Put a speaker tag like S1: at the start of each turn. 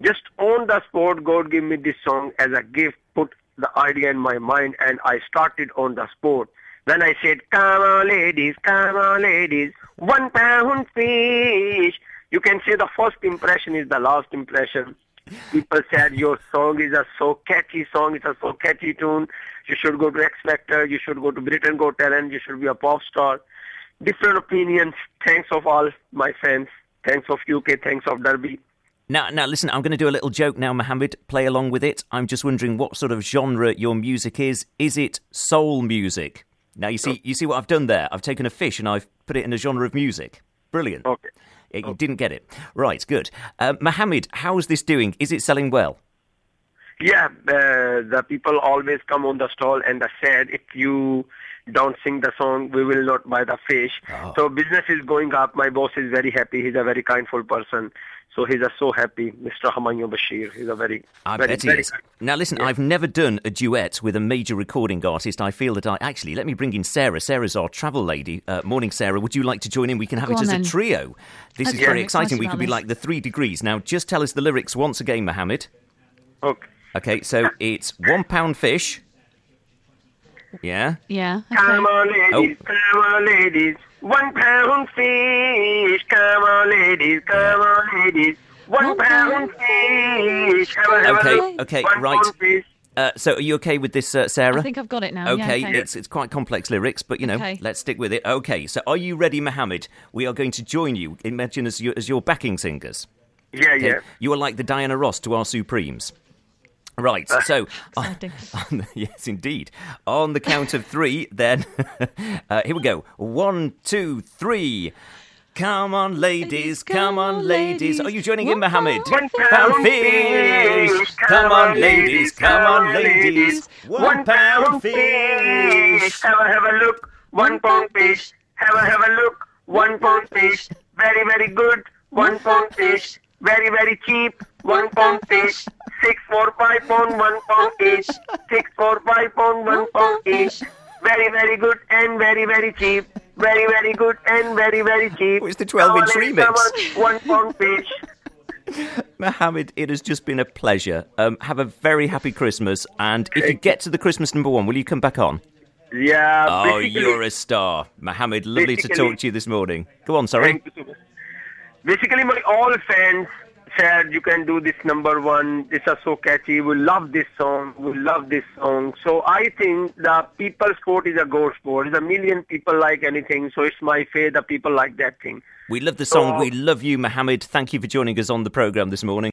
S1: Just on the spot, God gave me this song as a gift, put the idea in my mind, and I started on the spot. When I said, come on ladies, 1 pound fish. You can say the first impression is the last impression. People said your song is a so catchy song, it's a so catchy tune. You should go to X Factor, you should go to Britain Got Talent, you should be a pop star. Different opinions. Thanks of all my fans. Thanks of UK, thanks of Derby.
S2: Now, listen, I'm going to do a little joke now, Mohammed. Play along with it. I'm just wondering what sort of genre your music is. Is it soul music? Now, you see what I've done there? I've taken a fish and I've put it in a genre of music. Brilliant.
S1: Okay.
S2: You didn't get it. Right, good. Mohammed, how's this doing? Is it selling well?
S1: Yeah, the people always come on the stall and they said, if you don't sing the song, we will not buy the fish.
S2: Oh.
S1: So business is going up. My boss is very happy. He's a very kindful person. So he's so happy, Mr. Humayun Bashir. He's a very,
S2: I
S1: very,
S2: bet he
S1: very
S2: is. Now, listen, I've never done a duet with a major recording artist. I feel that Actually, let me bring in Sarah. Sarah's our travel lady. Morning, Sarah. Would you like to join in? We can have
S3: Go
S2: it
S3: on
S2: as
S3: then.
S2: a trio. This is
S3: Okay,
S2: very
S3: I'm
S2: exciting.
S3: excited
S2: We could be
S3: about
S2: like the 3 degrees. Now, just tell us the lyrics once again, Mohammed.
S1: Okay.
S2: Okay, so it's 1 pound fish. Yeah?
S3: Yeah. Okay.
S1: Come on, ladies,
S2: Oh.
S1: come on, ladies. 1 pound fish. Come on, ladies, come on, ladies. 1 pound fish. Have a look.
S2: Okay,
S1: 1
S2: right.
S1: pound fish.
S2: So are you okay with this, Sarah?
S3: I think I've got it now.
S2: Okay,
S3: Yeah, okay.
S2: it's quite complex lyrics, but,
S3: Okay.
S2: let's stick with it. Okay, so are you ready, Mohammed? We are going to join you, imagine, as your backing singers.
S1: Yeah,
S2: Okay?
S1: yeah.
S2: You are like the Diana Ross to our Supremes. Right, so...
S3: Exciting.
S2: yes, indeed. On the count of 3, then... here we go. 1, 2, 3... Come on, ladies, come on, ladies. Are you joining in, Mohammed?
S1: 1
S2: Pound
S1: pound
S2: fish.
S1: fish.
S2: Come on, ladies, come on, ladies.
S1: 1 pound fish. Have a look. 1 pound fish. Have a look. 1 pound fish. Very, very good. 1 pound fish. Very, very cheap. 1 pound fish. 6, 4, 5 pound, 1 pound each. 6, 4, 5 pound, 1 pound each. Very, very good and very, very cheap. Very, very good and very, very cheap.
S2: Oh, it's the 12-inch remix.
S1: 1 pound fish.
S2: Mohammed, it has just been a pleasure. Have a very happy Christmas, and if you get to the Christmas number 1, will you come back on?
S1: Yeah.
S2: Oh,
S1: basically-
S2: you're a star. Mohammed, lovely to
S1: Basically-
S2: talk to you this morning. Go on, sorry.
S1: Thank you so much. Basically, my all fans said you can do this number 1. This is so catchy. We love this song. We love this song. So I think the people sport is a gold sport. There's a million people like anything. So it's my faith that people like that thing.
S2: We love the song.
S1: So-
S2: We love you, Mohammed. Thank you for joining us on the programme this morning.